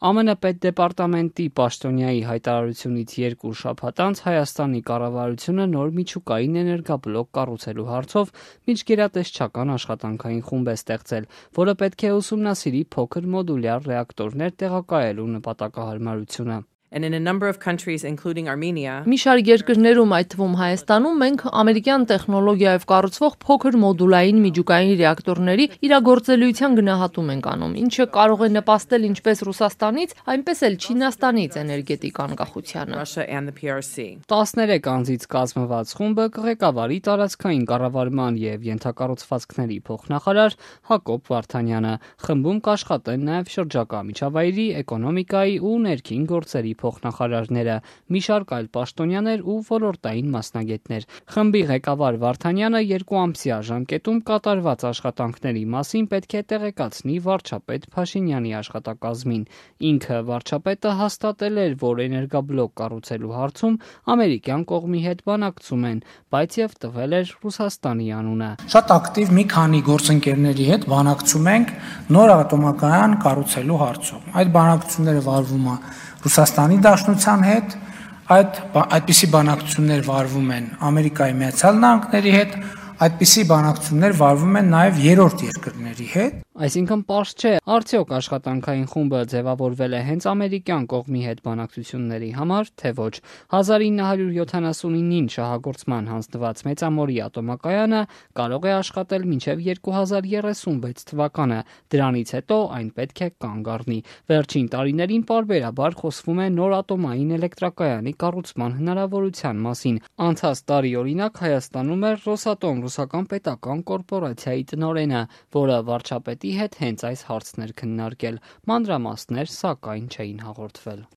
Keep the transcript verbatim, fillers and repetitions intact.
Ամեն Ամենը պետդեպարտամենտի պաշտոնյայի հայտարարությունից երկու շաբաթ անց Հայաստանի կառավարությունը նոր միջուկային էներգաբլոկ կառուցելու հարցով միջգերատեսչական աշխատանքային խումբ է ստեղծել, որը պետք է ուսումնասիրի փոքր մոդուլյար ռեակտորներ տեղակայելու նպատակահարմարությունը։ And in a number of countries, including Armenia, Մի շարք երկրներում, այդ թվում Հայաստանում, մենք ամերիկյան տեխնոլոգիայով կառուցվող փոքր մոդուլային միջուկային ռեակտորների իրագործելիության գնահատում ենք անում, ինչը կարող է նպաստել ինչպես Ռուսաստանից, այնպես էլ Չինաստանից էներգետիկ անկախությանը։ Russia and the P R C. տասներեք անձից կազմված խումբը կղեկավարի տարածքային կառավարման եւ ենթակառուցվածքների փոխնախարար Հակոբ Վարդանյանը։ Խմբում կաշխատեն նաեւ շրջակա միջավայրի, էկոնոմիկայի ու ներքին գործերի փոխնախարարները, մի շարք այլ պաշտոնյաներ ու ոլորտային մասնագետներ։ Խմբի ղեկավար Վարդանյանը երկու ամսյա ժամկետում կատարված աշխատանքների մասին պետք է տեղեկացնի վարչապետ Փաշինյանի աշխատակազմին։ Ինքը վարչապետը հաստատել էր, որ էներգաբլոկ կառուցելու հարցում ամերիկյան կողմի հետ բանակցում են, բայց եւ տվել էր Ռուսաստանի անունը։ Շատ ակտիվ մի քանի գործընկերների հետ բանակցում ենք նոր ատոմակայան կառուցելու հարցում։ Այդ բանակցությունները վարվում է Ռուսաստանի Դաշնության հետ, այդ այդպիսի բանակցություններ վարվում են Ամերիկայի Միացյալ Նահանգների հետ, այդպիսի բանակցություններ վարվում են նաև երրորդ երկրների հետ։ Այսինքն պարզ չէ, արդյոք աշխատանքային խումբը ձևավորվել է հենց ամերիկյան կողմի հետ բանակցությունների համար, թե ոչ։ հազար ինը հարյուր յոթանասունինին շահագործման հանձնված Մեծամորի ատոմակայանը կարող է աշխատել մինչև երկու հազար երեսունվեց թվականը, դրանից հետո այն պետք է կանգ առնի։ Վերջին տարիներին պարբերաբար խոսվում է նոր ատոմային էլեկտրակայանի կառուցման հնարավորության մասին։ Անցած տարի օրինակ Հայաստանում էր Ռոսատոմ ռուսական պետական կորպորացիայի տնօրենը, որը վարչապետի հետ հենց այս հարցն էր քննարկել։ Մանրամասներ, սակայն, չէին հաղորդվել։